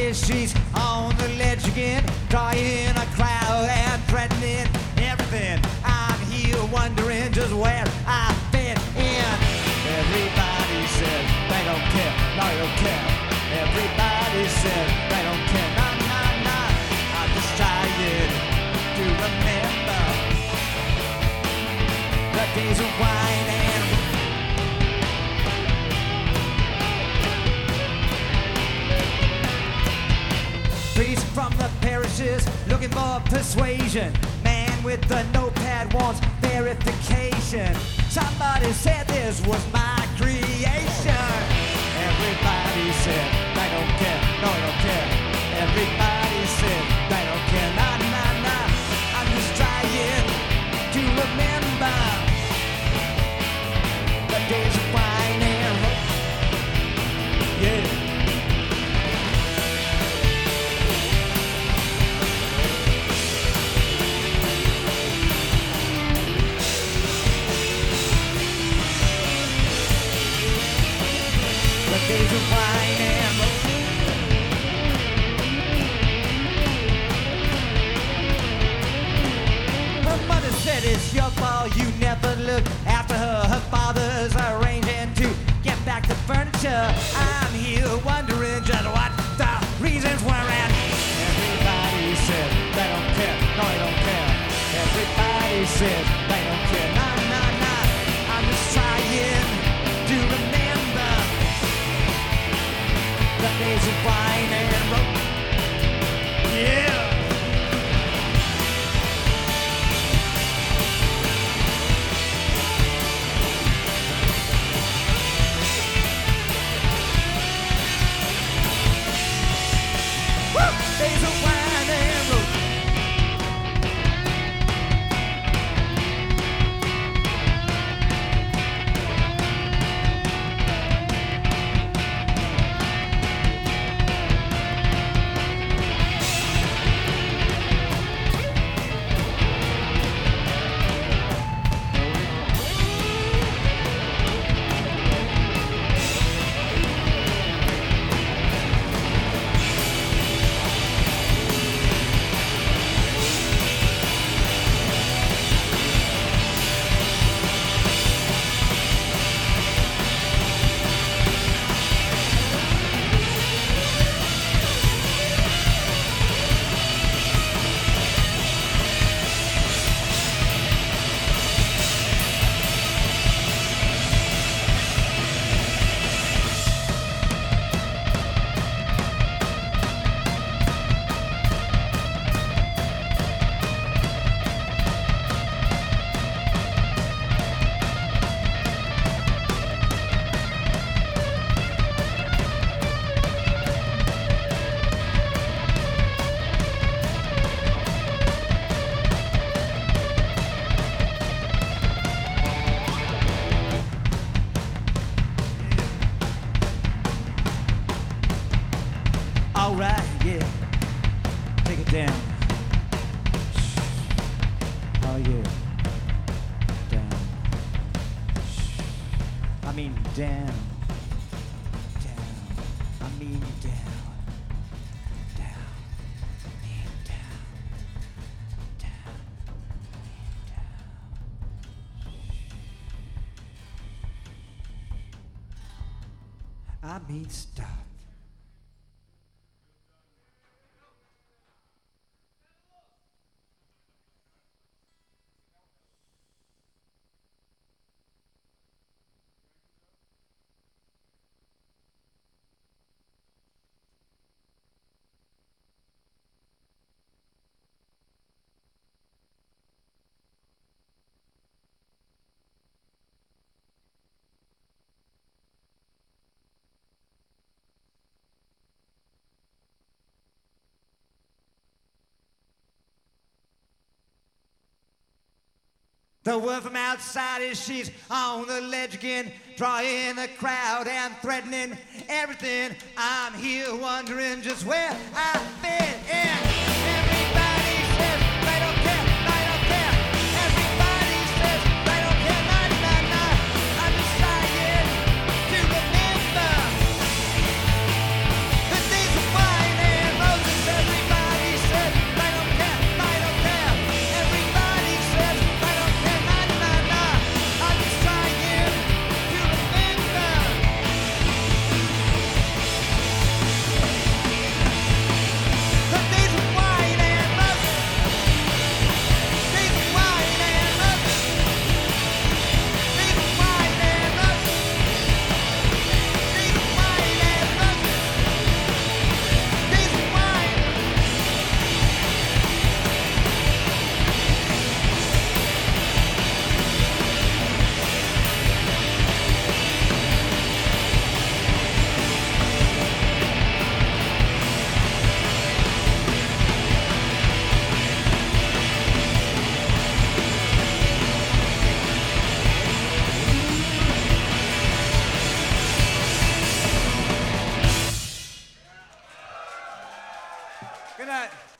outside she's on the ledge again, drawing a crowd and threatening everything. I'm here wondering just where I fit in. Everybody says they don't care, no, they don't care. Everybody says they don't care, no, no, no. I'm just trying to remember the days of wine and priest from the parishes looking for persuasion. Man with the notepad wants verification. Somebody said this was my creation. Everybody said they don't care, no, they don't care. Everybody said they don't care, nah, nah, nah. I'm just trying to remember the days of wine and rope. Yeah. Days of wine and rope. Her mother said it's your fault you never look after her. Her father's arranging to get back the furniture. I'm here wondering just what the reasons were, and everybody said they don't care, no, they don't care. Everybody said they don't care, nah, nah, nah. I'm just trying to remember the days of wine and rope. Yeah. Woo! Days of wine and rope. Alright, yeah. Take it down. Oh yeah. Down. I mean down. Down. I mean down. Down. I mean down. Down. I mean stop. The word from outside is she's on the ledge again, drawing a crowd and threatening everything. I'm here wondering just where I fit in. Everybody says they don't care, they don't care. Everybody says they don't care, nah, nah, nah. I'm just trying to remember the days of wine and Good night.